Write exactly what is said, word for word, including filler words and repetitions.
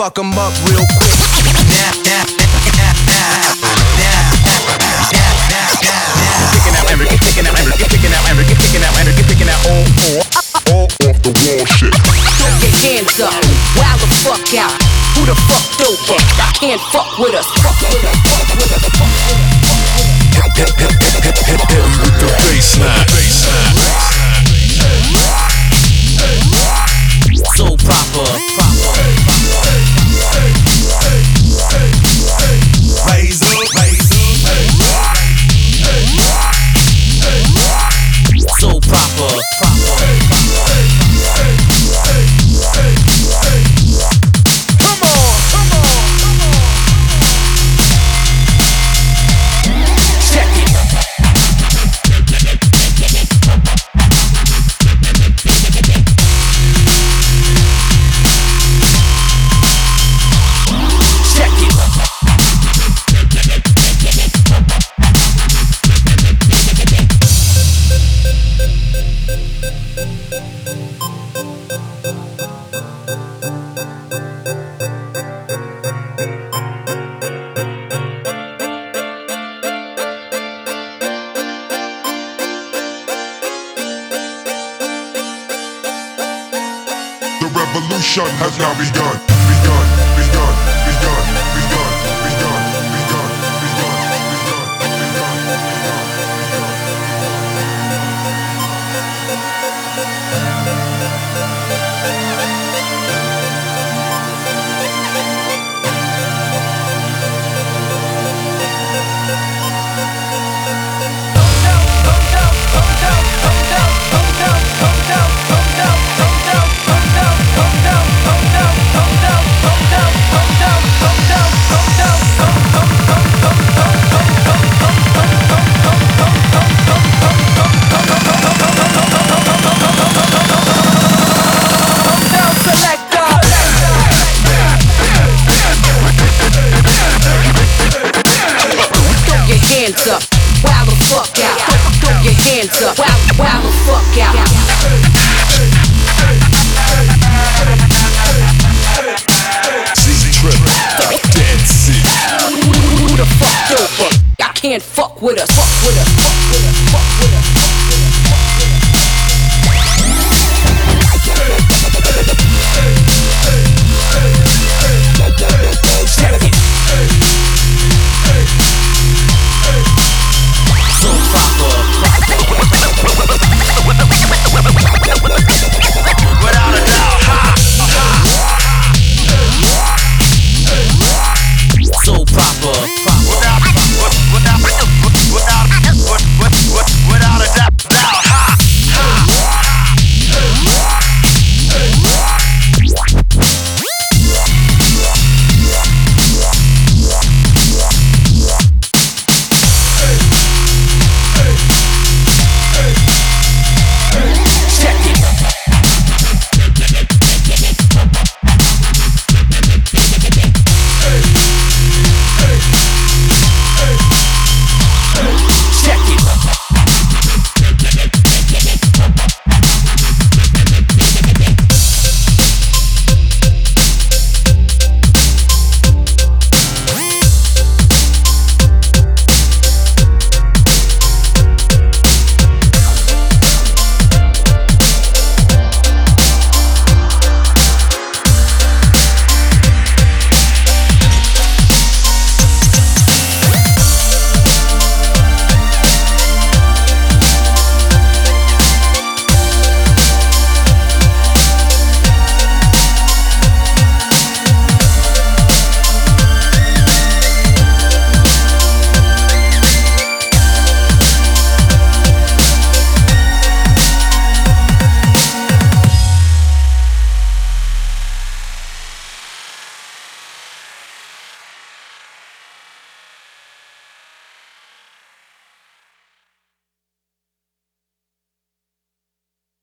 fuck them up real quick. Now, now, now, now, now, kicking out Emmer, get kicking out Emmer, get kicking out Emmer, get kicking out Emmer, get kicking out all, all, all off the wall shit. Throw your hands up, wow the fuck out. Who the fuck dope? I can't fuck with us. Fuck with us. Fuck with us. Fuck with us. Hit him with the baseline. So proper. Raise up, raise up. So proper. Come on, come on, come on. Check it. Check it. The revolution has now begun. Begun, begun, begun, begun, begun, begun, begun, Hands up, wow the fuck out. Throw your hands up, wow, wow the fuck out. Z-Trip, Dead Sea. Who the fuck dope? I can't fuck with us. Fuck with us. Fuck with us. Fuck with us.